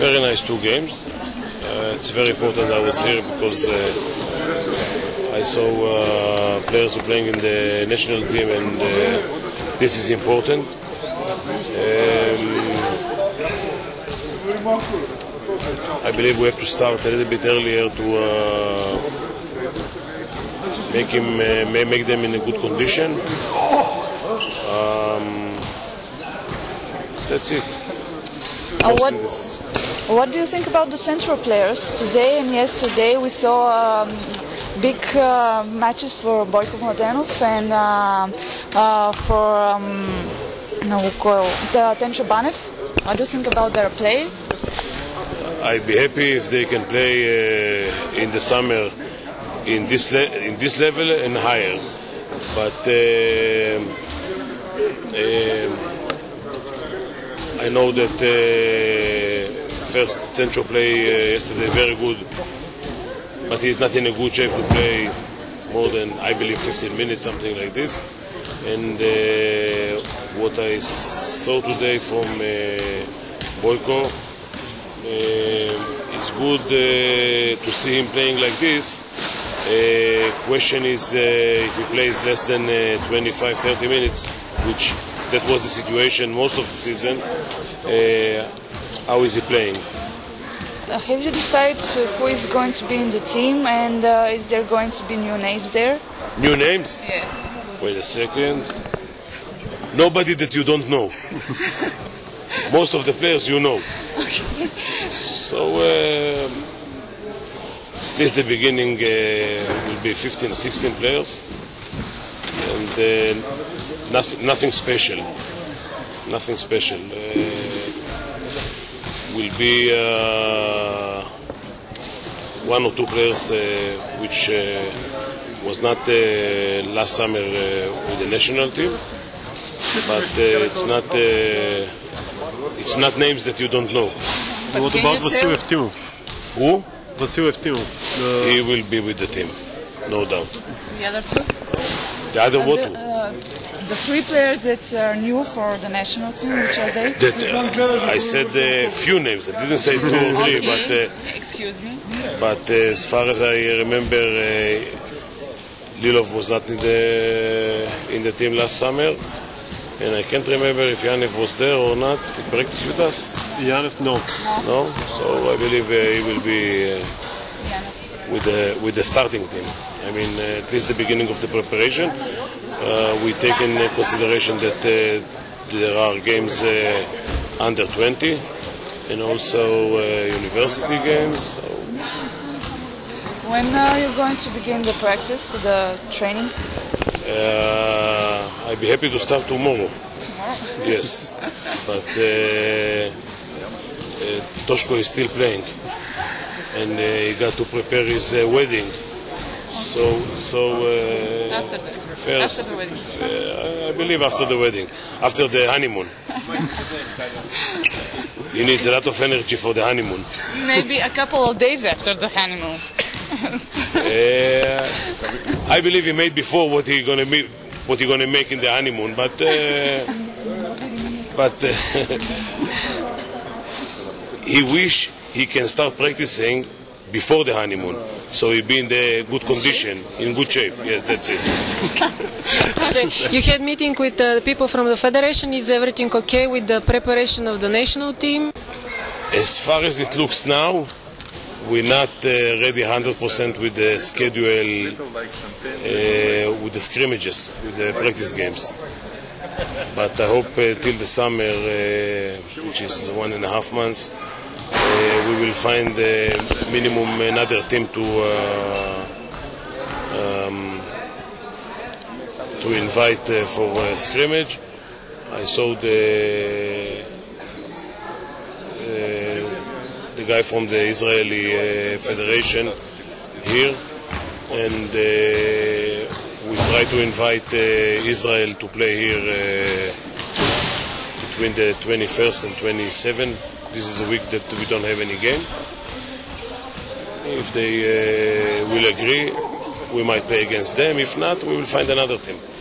Very nice 2 games. It's very important I was here because I saw players who are playing in the national team, and this is important. I believe we have to start a little bit earlier to make them in a good condition. That's it. What do you think about the central players? Today and yesterday we saw big matches for Boyko Mladenov and for Tencho Banev. What do you think about their play? I'd be happy if they can play in the summer in this level and higher. But I know that first Tencho played yesterday very good, but he's not in a good shape to play more than, I believe, 15 minutes, something like this. And what I saw today from Boyko, it's good to see him playing like this. Question is if he plays less than 25-30 minutes, which that was the situation most of the season, how is he playing? Have you decided who is going to be in the team, and is there going to be new names there? New names? Yeah. Wait a second. Nobody that you don't know. Most of the players you know. So this the beginning will be 15 or 16 players, and nothing special. Nothing special. Will be 1 or 2 players which was not last summer with the national team, but it's not names that you don't know. But what about Vasil Eftimov? Who? Vasil Eftimov. He will be with the team, no doubt. The other 2? The other what? The 3 players that are new for the national team, which are they? I said a few names. I didn't say 2 or 3, but excuse me. But as far as I remember, Lilov was not in the team last summer, and I can't remember if Yanev was there or not. He practiced with us. Yanev, no. No, so I believe he will be with the starting team. I mean, at least the beginning of the preparation. We take in consideration that there are games under 20 and also university games. So. When are you going to begin the practice, the training? I'd be happy to start tomorrow. Tomorrow? Yes, but Toshko is still playing, and he got to prepare his wedding. So After that. First, after the wedding. I believe after the wedding, after the honeymoon. He needs a lot of energy for the honeymoon. Maybe a couple of days after the honeymoon. I believe he made before what he gonna make in the honeymoon, but he wish he can start practicing before the honeymoon, so he'll be in the good condition, in good shape. Yes, that's it. You had meeting with people from the federation. Is everything okay with the preparation of the national team? As far as it looks now, we're not ready 100% with the schedule, with the scrimmages, with the practice games. But I hope till the summer, which is 1.5 months, we will find minimum another team to invite for scrimmage. I saw the guy from the Israeli Federation here, and we try to invite Israel to play here between the 21st and 27th. This is a week that we don't have any game. If they will agree, we might play against them. If not, we will find another team.